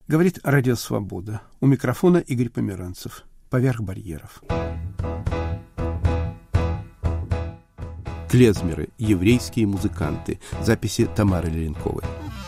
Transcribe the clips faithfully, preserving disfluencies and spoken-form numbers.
Говорит Радио Свобода. У микрофона Игорь Померанцев. Поверх барьеров. Клезмеры. Еврейские музыканты. Записи Тамары Леренковой.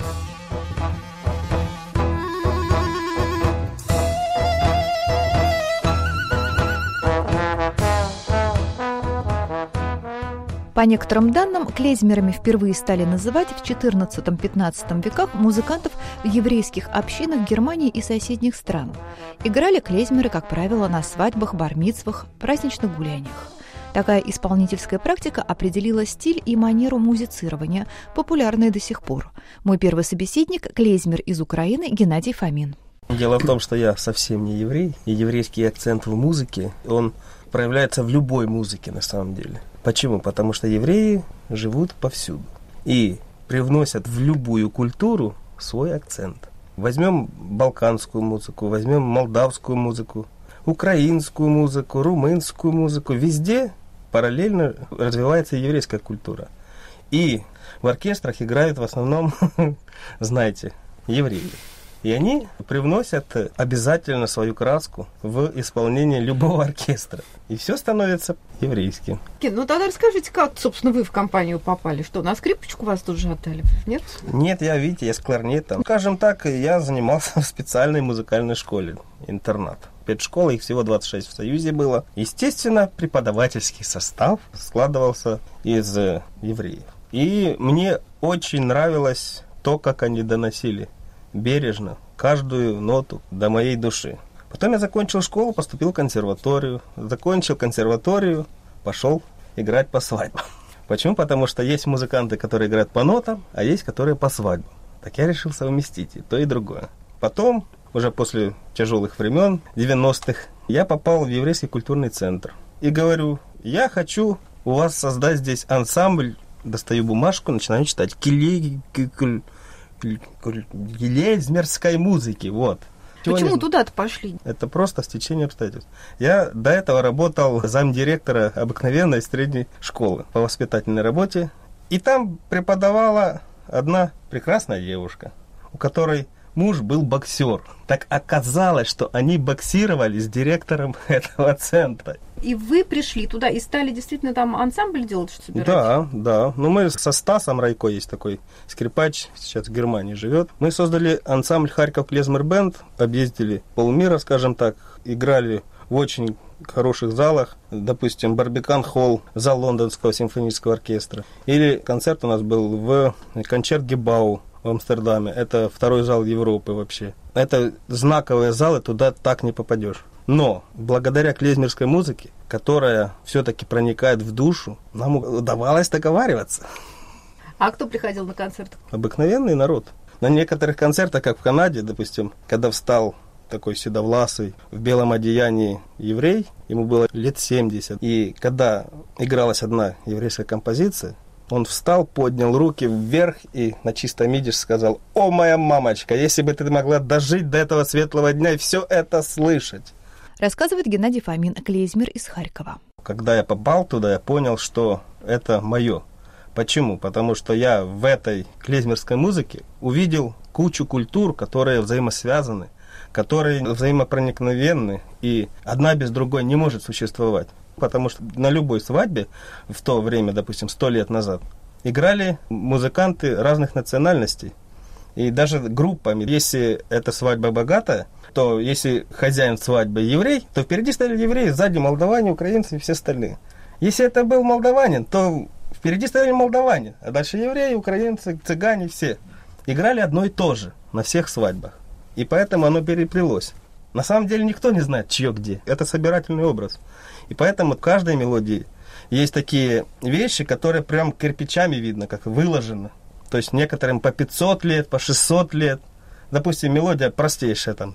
По некоторым данным, клезмерами впервые стали называть в четырнадцатом-пятнадцатом веках музыкантов в еврейских общинах Германии и соседних стран. Играли клезмеры, как правило, на свадьбах, бар-мицвах, праздничных гуляниях. Такая исполнительская практика определила стиль и манеру музицирования, популярные до сих пор. Мой первый собеседник – клезмер из Украины Геннадий Фомин. Дело в том, что я совсем не еврей, и еврейский акцент в музыке, он проявляется в любой музыке на самом деле. Почему? Потому что евреи живут повсюду и привносят в любую культуру свой акцент. Возьмем балканскую музыку, возьмем молдавскую музыку, украинскую музыку, румынскую музыку. Везде параллельно развивается еврейская культура. И в оркестрах играют в основном, знаете, евреи. И они привносят обязательно свою краску в исполнение любого оркестра. И все становится еврейским. Ну тогда расскажите, как, собственно, вы в компанию попали? Что, на скрипочку вас тут же отдали? Нет? Нет, я, видите, я с кларнетом. Скажем так, я занимался в специальной музыкальной школе, интернат. Пять школ, их всего двадцать шесть в Союзе было. Естественно, преподавательский состав складывался из евреев. И мне очень нравилось то, как они доносили бережно каждую ноту до моей души. Потом я закончил школу, поступил в консерваторию. Закончил консерваторию, пошел играть по свадьбам. Почему? Потому что есть музыканты, которые играют по нотам, а есть, которые по свадьбам. Так я решил совместить и то, и другое. Потом, уже после тяжелых времен, девяностых, я попал в еврейский культурный центр. И говорю, я хочу у вас создать здесь ансамбль. Достаю бумажку, начинаю читать. Килей... Клезмерской музыки, вот. Почему туда-то пошли? Это просто стечение обстоятельств. Я до этого работал замдиректора обыкновенной средней школы по воспитательной работе, и там преподавала одна прекрасная девушка, у которой муж был боксер. Так оказалось, что они боксировали с директором этого центра. И вы пришли туда и стали действительно там ансамбль делать, что собирать? Да, да. Ну, мы со Стасом Райко, есть такой скрипач, сейчас в Германии живет. Мы создали ансамбль «Харьков Клезмер Бенд», объездили полмира, скажем так, играли в очень хороших залах, допустим, Барбикан Холл, зал Лондонского симфонического оркестра. Или концерт у нас был в Концерт-Гебау в Амстердаме. Это второй зал Европы вообще. Это знаковые залы, туда так не попадешь. Но благодаря клезмерской музыке, которая все-таки проникает в душу, нам удавалось договариваться. А кто приходил на концерт? Обыкновенный народ. На некоторых концертах, как в Канаде, допустим, когда встал такой седовласый в белом одеянии еврей, ему было лет семьдесят, и когда игралась одна еврейская композиция, он встал, поднял руки вверх и на чистом идиш сказал: «О, моя мамочка, если бы ты могла дожить до этого светлого дня и все это слышать». Рассказывает Геннадий Фомин, клезмер из Харькова. Когда я попал туда, я понял, что это мое. Почему? Потому что я в этой клезмерской музыке увидел кучу культур, которые взаимосвязаны, которые взаимопроникновенны, и одна без другой не может существовать. Потому что на любой свадьбе в то время, допустим, сто лет назад, играли музыканты разных национальностей. И даже группами. Если эта свадьба богатая, то если хозяин свадьбы еврей, то впереди стояли евреи, сзади молдаване, украинцы и все остальные. Если это был молдаванин, то впереди стояли молдаване, а дальше евреи, украинцы, цыгане, все. Играли одно и то же на всех свадьбах. И поэтому оно переплелось. На самом деле никто не знает, чье где. Это собирательный образ. И поэтому в каждой мелодии есть такие вещи, которые прям кирпичами видно, как выложено. То есть некоторым по пятьсот лет, по шестьсот лет. Допустим, мелодия простейшая там.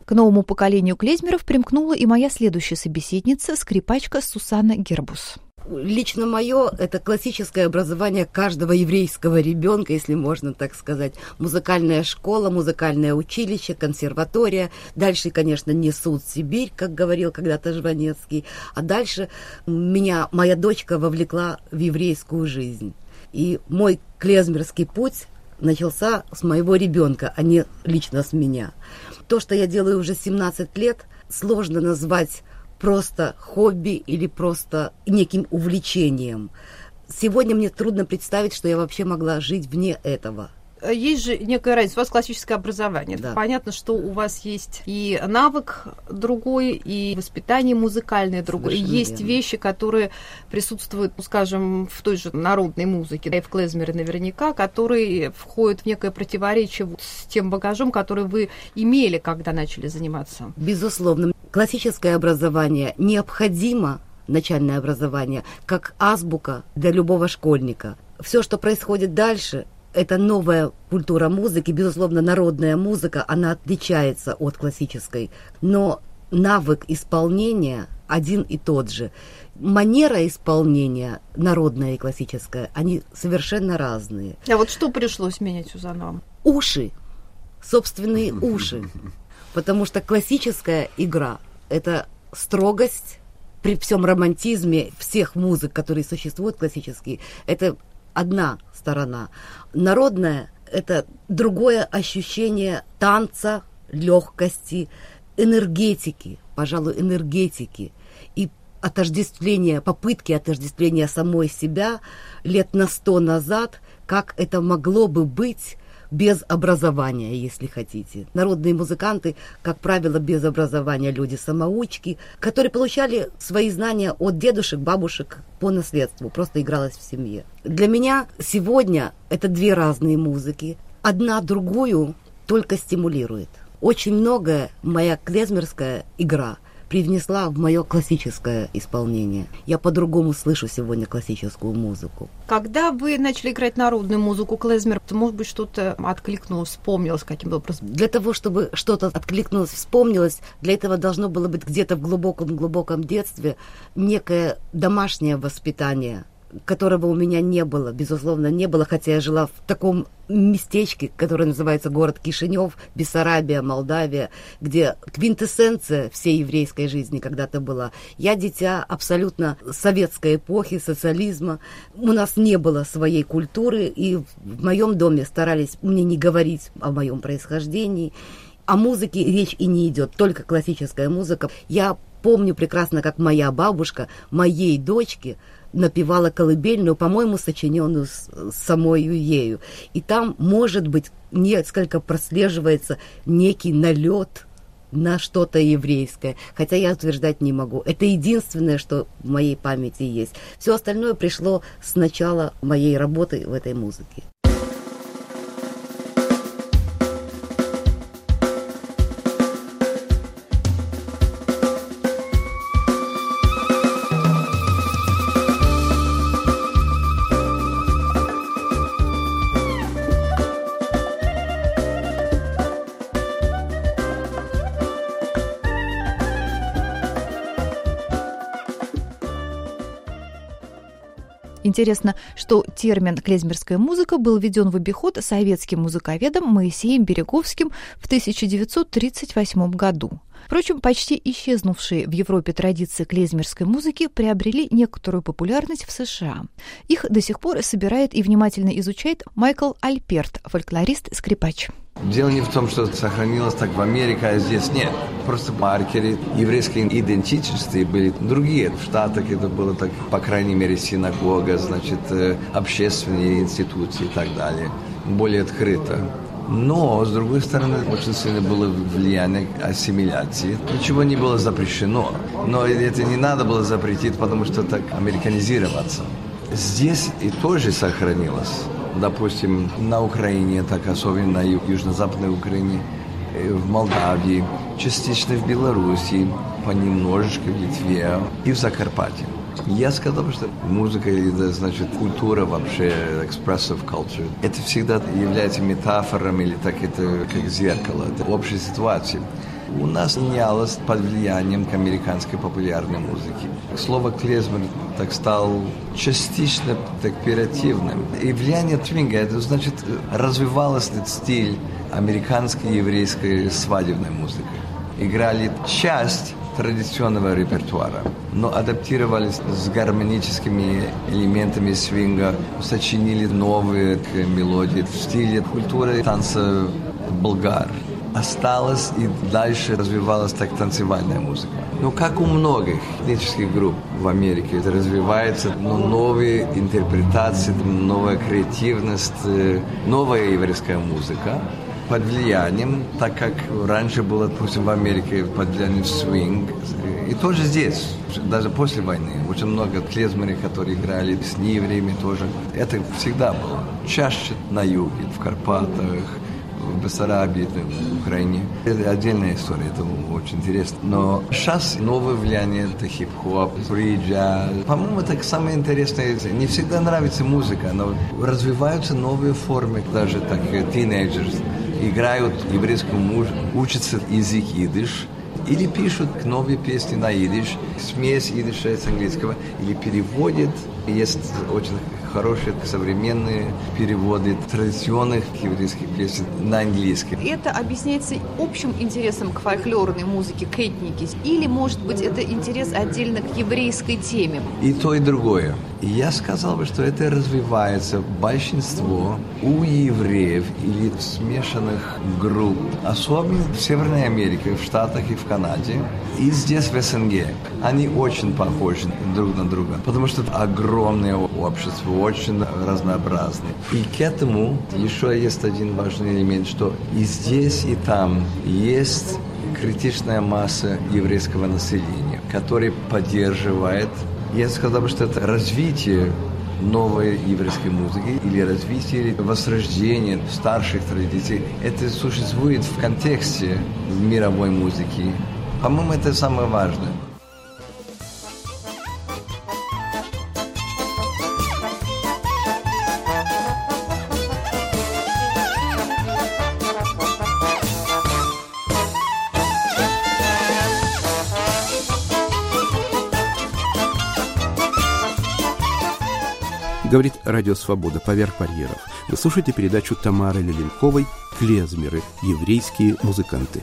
К новому поколению клезмеров примкнула и моя следующая собеседница, скрипачка Сусанна Гербус. Лично мое – это классическое образование каждого еврейского ребенка, если можно так сказать. Музыкальная школа, музыкальное училище, консерватория. Дальше, конечно, несут Сибирь, как говорил когда-то Жванецкий. А дальше меня моя дочка вовлекла в еврейскую жизнь. И мой клезмерский путь начался с моего ребенка, а не лично с меня. То, что я делаю уже семнадцать лет, сложно назвать просто хобби или просто неким увлечением. Сегодня мне трудно представить, что я вообще могла жить вне этого. Есть же некая разница. У вас классическое образование. Да. Понятно, что у вас есть и навык другой, и воспитание музыкальное другое. Совершенно есть верно. Вещи, которые присутствуют, ну, скажем, в той же народной музыке, да и в клезмере наверняка, которые входят в некое противоречие с тем багажом, который вы имели, когда начали заниматься. Безусловно. Классическое образование необходимо, начальное образование, как азбука для любого школьника. Все, что происходит дальше, это новая культура музыки, безусловно, народная музыка, она отличается от классической, но навык исполнения один и тот же. Манера исполнения, народная и классическая, они совершенно разные. А вот что пришлось менять, Сюзанна, вам? Уши, собственные уши, потому что классическая игра – это строгость при всем романтизме всех музык, которые существуют классические, это одна сторона. Народная – это другое ощущение танца, легкости, энергетики, пожалуй, энергетики и отождествления, попытки отождествления самой себя лет на сто назад, как это могло бы быть без образования, если хотите. Народные музыканты, как правило, без образования люди-самоучки, которые получали свои знания от дедушек, бабушек по наследству, просто игралось в семье. Для меня сегодня это две разные музыки. Одна другую только стимулирует. Очень многое моя клезмерская игра привнесла в мое классическое исполнение. Я по-другому слышу сегодня классическую музыку. Когда вы начали играть народную музыку, клезмер, то, может быть, что-то откликнулось, вспомнилось каким-то образом? Для того, чтобы что-то откликнулось, вспомнилось, для этого должно было быть где-то в глубоком-глубоком детстве некое домашнее воспитание, которого у меня не было, безусловно, не было, хотя я жила в таком местечке, которое называется город Кишинев, Бессарабия, Молдавия, где квинтэссенция всей еврейской жизни когда-то была. Я дитя абсолютно советской эпохи, социализма. У нас не было своей культуры, и в моем доме старались мне не говорить о моем происхождении. О музыке речь и не идет, только классическая музыка. Я помню прекрасно, как моя бабушка моей дочке напевала колыбельную, по-моему, сочиненную с, самой ею. И там, может быть, несколько прослеживается некий налет на что-то еврейское. Хотя я утверждать не могу. Это единственное, что в моей памяти есть. Все остальное пришло с начала моей работы в этой музыке. Интересно, что термин «клезмерская музыка» был введен в обиход советским музыковедом Моисеем Береговским в тысяча девятьсот тридцать восьмом году. Впрочем, почти исчезнувшие в Европе традиции клезмерской музыки приобрели некоторую популярность в США. Их до сих пор собирает и внимательно изучает Майкл Альперт, фольклорист-скрипач. Дело не в том, что сохранилось так в Америке, а здесь нет. Просто маркеры еврейской идентичности были другие. В Штатах это было так, по крайней мере, синагога, значит, общественные институции и так далее. Более открыто. Но, с другой стороны, очень сильно было влияние ассимиляции. Ничего не было запрещено. Но это не надо было запретить, потому что так американизироваться. Здесь и тоже сохранилось. Допустим, на Украине, так особенно на южно-западной Украине, в Молдавии, частично в Беларуси, понемножечко в Литве и в Закарпатье. Я сказал, что музыка, это значит культура вообще, expressive culture, это всегда является метафором или так это как зеркало, это общей ситуации. у нас менялось под влиянием американской популярной музыки. Слово клезмер так стал частично так оперативным. И влияние свинга, это значит, развивалась этот стиль американской еврейской свадебной музыки. Играли часть традиционного репертуара, но адаптировались с гармоническими элементами свинга, сочинили новые мелодии в стиле культуры танца болгар. Осталась и дальше развивалась так танцевальная музыка. Ну, как у многих этнических групп в Америке, это развивается, ну, новые интерпретации, новая креативность, новая еврейская музыка. Под влиянием, так как раньше было, допустим, в Америке под влиянием свинг, и тоже здесь, даже после войны, очень много клезмеров, которые играли с неевреями тоже. Это всегда было. Чаще на юге, в Карпатах, в Бессарабии, в Украине. Это отдельная история, это очень интересно. Но сейчас новое влияние, это хип-хоп, фри-джаз. По-моему, это самое интересное. Не всегда нравится музыка, но развиваются новые формы, даже так, тинейджеры играют еврейскую музыку, учатся язык идиш, или пишут новые песни на идиш, смесь идиша с английского, или переводят. Есть очень хорошие современные переводы традиционных еврейских песен на английский. Это объясняется общим интересом к фольклорной музыке, к этнике? Или, может быть, это интерес отдельно к еврейской теме? И то, и другое. И я сказал бы, что это развивается большинство у евреев или смешанных групп, особенно в Северной Америке, в Штатах и в Канаде, и здесь в СНГ. Они очень похожи друг на друга, потому что огромное общество, очень разнообразное. И к этому еще есть один важный элемент, что и здесь, и там есть критичная масса еврейского населения, которая поддерживает, я сказал бы, что это развитие новой еврейской музыки или развитие, или возрождение старших традиций. Это существует в контексте мировой музыки. По-моему, это самое важное. Говорит Радио Свобода «Поверх барьеров». Вы слушаете передачу Тамары Леленковой «Клезмеры. Еврейские музыканты».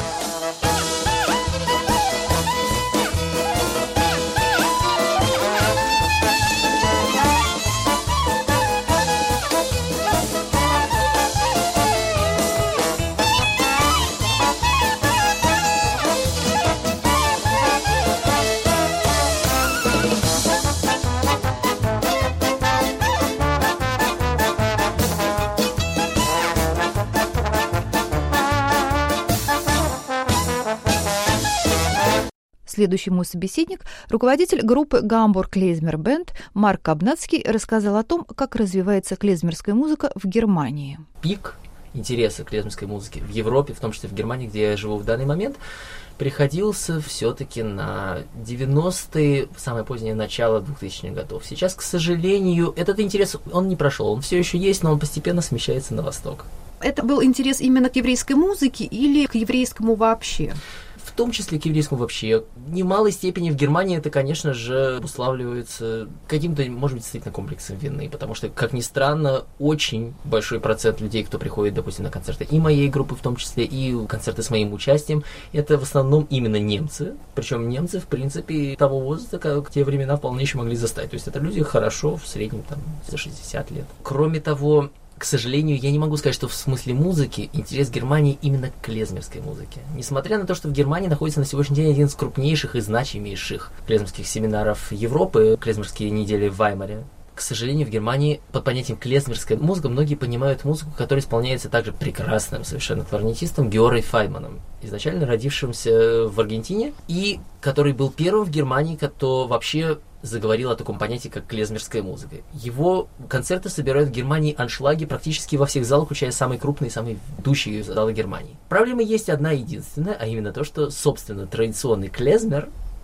Следующий мой собеседник, руководитель группы «Гамбург Клезмер Бенд» Марк Кабнацкий, рассказал о том, как развивается клезмерская музыка в Германии. Пик интереса к клезмерской музыке в Европе, в том числе в Германии, где я живу в данный момент, приходился все-таки на девяностые, самое позднее начало двухтысячных годов. Сейчас, к сожалению, этот интерес, он не прошел, он все еще есть, но он постепенно смещается на восток. Это был интерес именно к еврейской музыке или к еврейскому вообще? В том числе к еврейскому вообще. В немалой степени в Германии это, конечно же, обуславливается каким-то, может быть, действительно комплексом вины, потому что, как ни странно, очень большой процент людей, кто приходит, допустим, на концерты и моей группы в том числе, и концерты с моим участием, это в основном именно немцы, причем немцы, в принципе, того возраста, как в те времена вполне еще могли застать. То есть это люди хорошо, в среднем, там, за шестьдесят лет. Кроме того, к сожалению, я не могу сказать, что в смысле музыки интерес Германии именно к клезмерской музыке. Несмотря на то, что в Германии находится на сегодняшний день один из крупнейших и значимейших клезмерских семинаров Европы, клезмерские недели в Ваймаре, к сожалению, в Германии под понятием клезмерская музыка многие понимают музыку, которая исполняется также прекрасным совершенно кларнетистом Георой Файманом, изначально родившимся в Аргентине, и который был первым в Германии, кто вообще заговорил о таком понятии, как клезмерская музыка. Его концерты собирают в Германии аншлаги практически во всех залах, включая самые крупные, самые ведущие залы Германии. Проблема есть одна единственная, а именно то, что, собственно, традиционный клезмер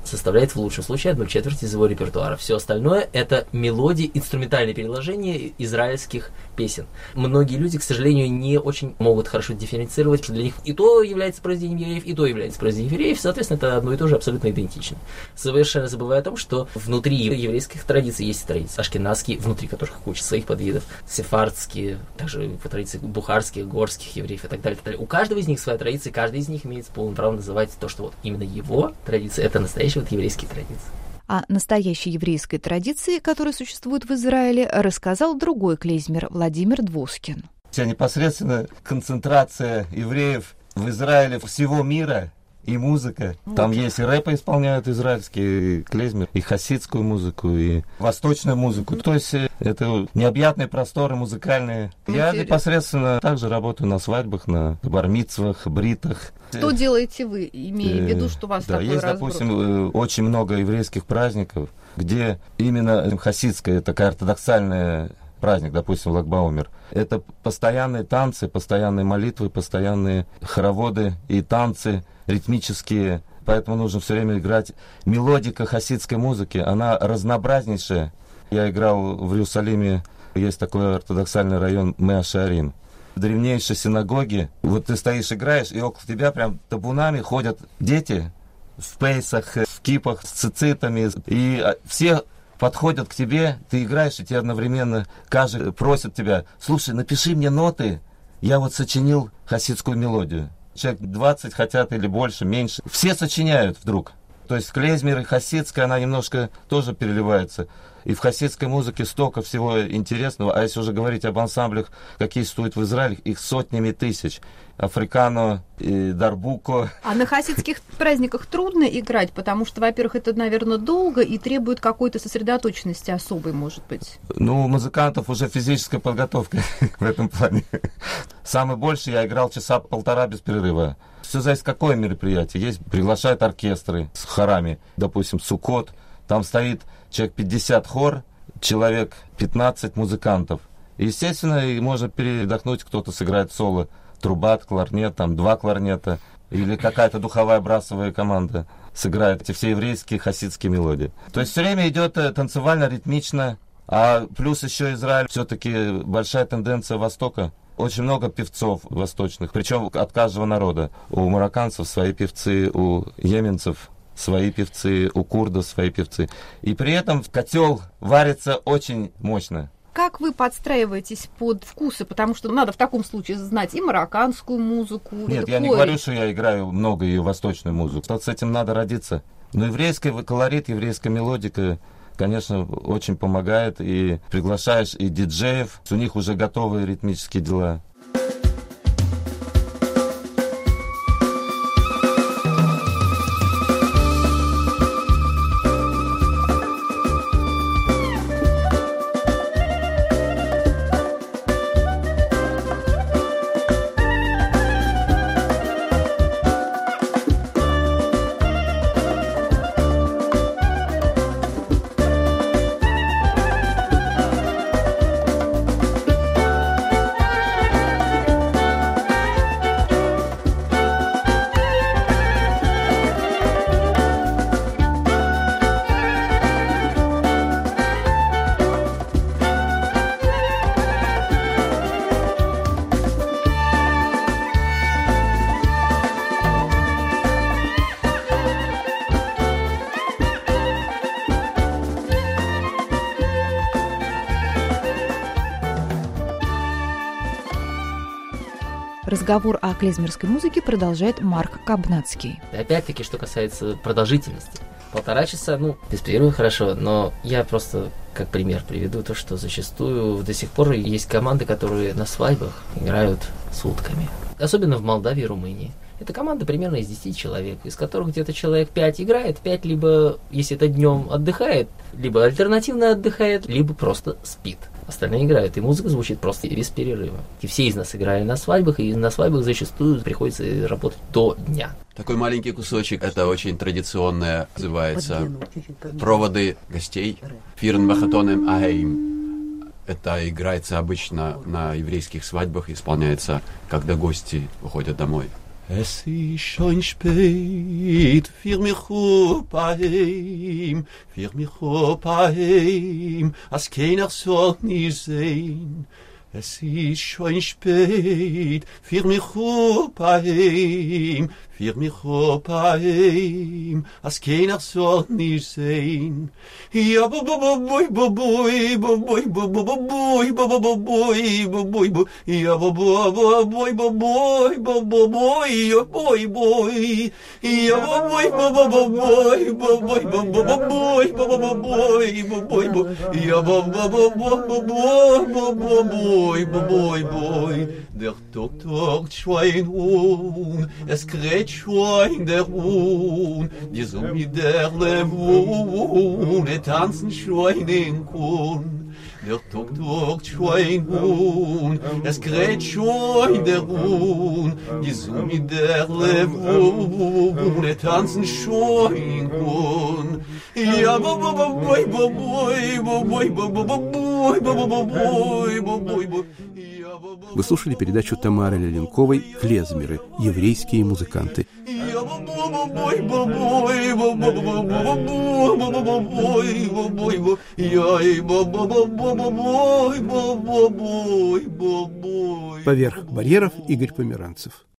составляет в лучшем случае одну четверть из его репертуара. Все остальное — это мелодии, инструментальные переложения израильских песен. Многие люди, к сожалению, не очень могут хорошо дифференцировать, что для них и то является произведением евреев, и то является произведением евреев. Соответственно, это одно и то же абсолютно идентично. Совершенно забывая о том, что внутри еврейских традиций есть традиции ашкеназские, внутри которых куча своих подвидов, сефардские, также по традиции бухарских, горских евреев и так далее, и так далее. У каждого из них своя традиция, каждый из них имеет полное право называть то, что вот именно его традиция — это настоящие вот еврейские традиции. О настоящей еврейской традиции, которая существует в Израиле, рассказал другой клезмер Владимир Двоскин. Вся непосредственно концентрация евреев в Израиле всего мира и музыка. Вот. Там есть и рэпы исполняют израильские, и клезмер, и хасидскую музыку, и восточную музыку. То есть это необъятные просторы музыкальные. Я непосредственно также работаю на свадьбах, на бар-мицвах, бритах. Что делаете вы, имея в виду, что у вас да, такой есть, разброс? Допустим, очень много еврейских праздников, где именно хасидская, такая ортодоксальная праздник, допустим, Lag-Baomer. Это постоянные танцы, постоянные молитвы, постоянные хороводы и танцы ритмические. Поэтому нужно все время играть. Мелодика хасидской музыки, она разнообразнейшая. Я играл в Иерусалиме, есть такой ортодоксальный район Меа-Шаарим. В древнейшей синагоге, вот ты стоишь, играешь, и около тебя прям табунами ходят дети в пейсах, в кипах, с цицитами, и все подходят к тебе, ты играешь, и тебе одновременно каждый просит тебя: слушай, напиши мне ноты, я вот сочинил хасидскую мелодию. Человек двадцать хотят или больше, меньше. Все сочиняют вдруг. То есть клезмер и хасидская, она немножко тоже переливается. И в хасидской музыке столько всего интересного. А если уже говорить об ансамблях, какие существуют в Израиле, их сотнями тысяч. Африкано, и Дарбуко. А на хасидских праздниках трудно играть, потому что, во-первых, это, наверное, долго и требует какой-то сосредоточенности особой, может быть. Ну, у музыкантов уже физическая подготовка в этом плане. Самый больший я играл часа полтора без перерыва. Все зависит, какое мероприятие. Есть, приглашают оркестры с хорами. Допустим, Суккот. Там стоит человек пятьдесят хор, человек пятнадцать музыкантов. И, естественно, можно передохнуть, кто-то сыграет соло. Труба, кларнет, там два кларнета. Или какая-то духовая брасовая команда сыграет эти все еврейские хасидские мелодии. То есть все время идет танцевально, ритмично. А плюс еще Израиль, все-таки большая тенденция Востока. Очень много певцов восточных, причем от каждого народа. У марокканцев свои певцы, у йеменцев свои певцы, у курдов свои певцы. И при этом котел варится очень мощно. Как вы подстраиваетесь под вкусы? Потому что надо в таком случае знать и марокканскую музыку. Нет, я не говорю, что я играю много и восточную музыку. Вот с этим надо родиться. Но еврейский колорит, еврейская мелодика, конечно, очень помогает. И приглашаешь и диджеев, у них уже готовые ритмические дела. Разговор о клезмерской музыке продолжает Марк Кабнацкий. Опять-таки, что касается продолжительности. Полтора часа, ну, без перерыва хорошо, но я просто как пример приведу то, что зачастую до сих пор есть команды, которые на свадьбах играют сутками. Особенно в Молдавии и Румынии. Это команда примерно из десяти человек, из которых где-то человек пять играет, пять либо, если это днем, отдыхает, либо альтернативно отдыхает, либо просто спит. Остальные играют, и музыка звучит просто без перерыва. И все из нас играли на свадьбах, и на свадьбах зачастую приходится работать до дня. Такой маленький кусочек, это очень традиционное, называется «Проводы гостей». «Фирн Бахатонем Ахейм». Это играется обычно на еврейских свадьбах, исполняется, когда гости уходят домой. Es ist schon spät, für mich auf heim, für mich auf heim, als keiner soll nicht sehen. Es ist schon spät, für mich auf heim, für mich auf heim, als keiner soll nicht sehen. Ja, bo bo bo boi bo boi bo boi bo bo bo boi bo bo bo boi bo boi bo ja bo bo bo boi bo boi bo bo boi ja boi boi ja bo boi bo bo bo boi bo boi bo bo bo boi bo bo bo boi bo boi bo ja bo bo bo bo bo boi bo bo boi bo boi boi der Doktor schwein un es kräht schwein der un die so mit der lewun et tanzen schwein in kun der Doktor schwein un es kräht schwein der un die so mit der lewun et tanzen schwein kun ja bo bo bo boi bo boi bo boi bo bo bo boi bo bo bo boi bo boi bo. Вы слушали передачу Тамары Леленковой «Клезмеры. Еврейские музыканты». Поверх барьеров Игорь Померанцев.